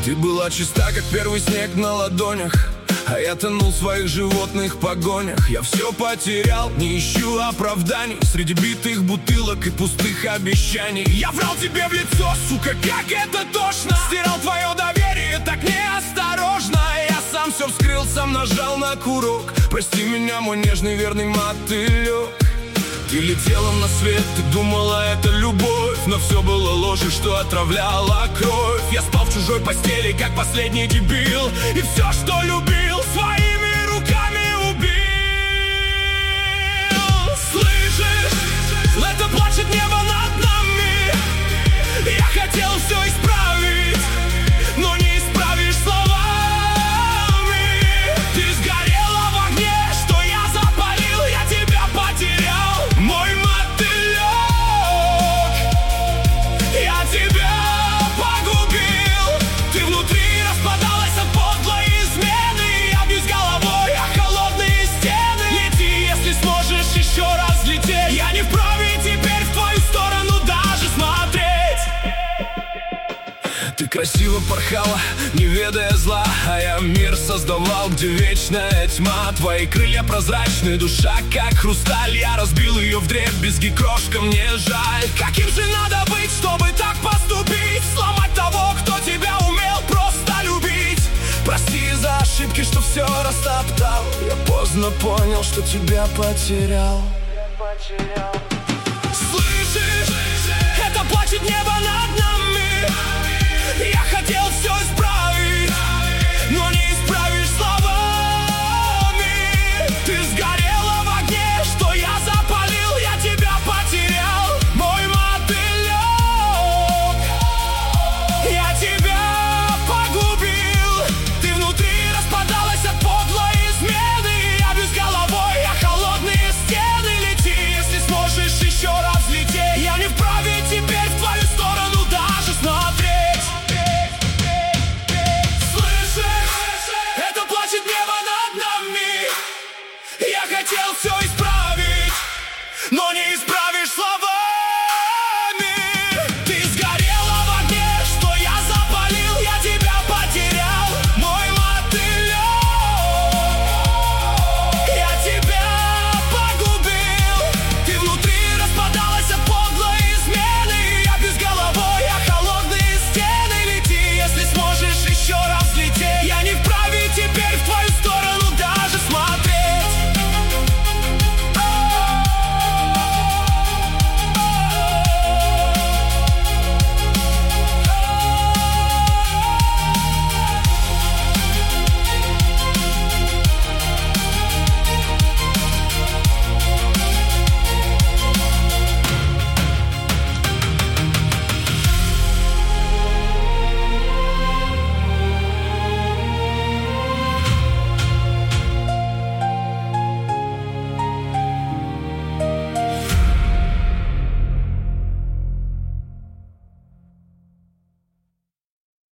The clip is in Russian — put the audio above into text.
Ты была чиста, как первый снег на ладонях, а я тонул в своих животных погонях. Я все потерял, не ищу оправданий среди битых бутылок и пустых обещаний. Я врал тебе в лицо, сука, как это тошно. Стирал твое доверие так неосторожно. Я сам все вскрыл, сам нажал на курок. Прости меня, мой нежный верный мотылек. Ты летела на свет, ты думала, это любовь, но все было ложью, что отравляла кровь. Я спал в чужой постели, как последний дебил, и все, что любил, своими руками убил. Слышишь, это плачет небо над нами. Я хотел все исправить, но не исправишь словами. Ты сгорела в огне, что я запалил, я тебя потерял. Мой мотылек, я тебя погубил. Ты внутри распадалась от подлой измены. Я бьюсь головой о холодные стены. Лети, если сможешь еще раз лететь. Я не вправе теперь в твою сторону даже смотреть. Ты красиво порхала, не ведая зла, а я мир создавал, где вечная тьма. Твои крылья прозрачные, душа как хрусталь. Я разбил ее вдребезги, крошка, мне жаль. Каким же надо быть, чтобы так поступить? Сломать того, кто тебя умел просто любить. Прости за ошибки, что все растоптал. Я поздно понял, что тебя потерял.